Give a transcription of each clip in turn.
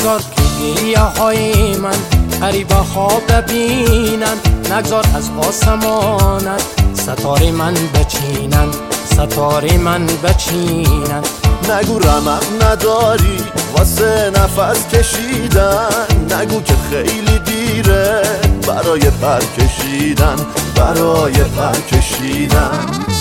نگذار که گریه های من غریبه ها ببینن، نگذار از آسمانت ستاره من بچینن، ستاره من بچینن. نگو رمق نداری واسه نفس کشیدن، نگو که خیلی دیره برای پر کشیدن، برای پر کشیدن.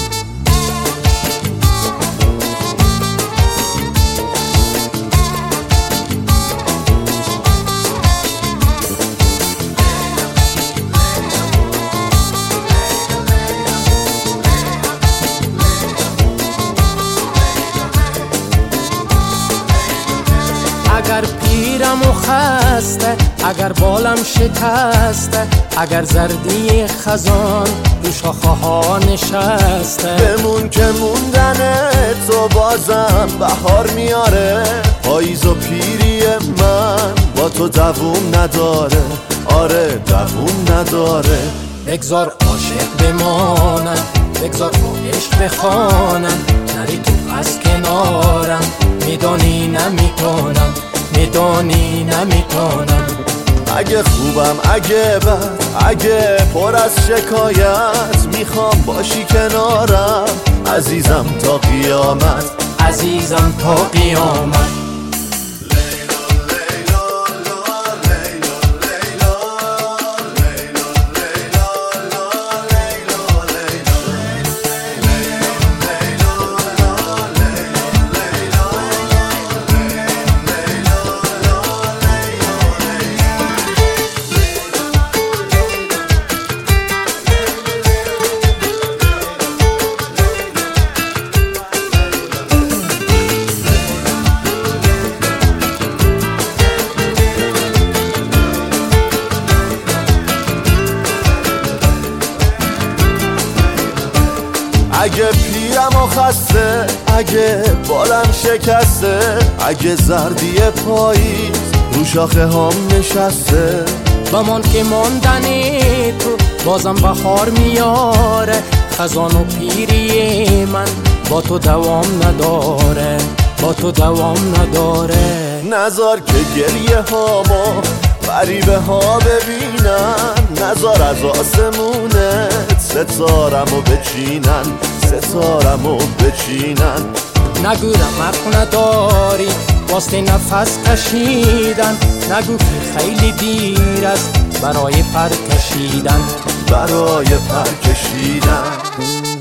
اگر پیرم و خسته، اگر بالم شکسته، اگر زردی خزان رو شاخه ها نشسته، بمون که موندن تو بازم بهار میاره. پاییز و پیری من با تو دووم نداره، آره دووم نداره. بگذار عاشق بمانم، بگذار با عشق بخوانم، نری تو از کنارم، میدانی نمیتونم، میدانی نمیتونم. اگه خوبم اگه بد اگه پر از شکایت، میخوام باشی کنارم عزیزم تا قیامت، عزیزم تا قیامت. اگه پیرم و خسته، اگه بالم شکسته، اگه زردی پاییز رو شاخه هم نشسته، بمان که ماندنی تو بازم بهار میاره. خزان و پیری من با تو دوام نداره، با تو دوام نداره. نذار که گریه هامو غریبه ها ببینن، نذار از آسمونت ستارمو بچینن، ستارمو بچینن. نگو رمق نداری واسه نفس کشیدن، نگو که خیلی دیر است برای پر کشیدن، برای پر کشیدن.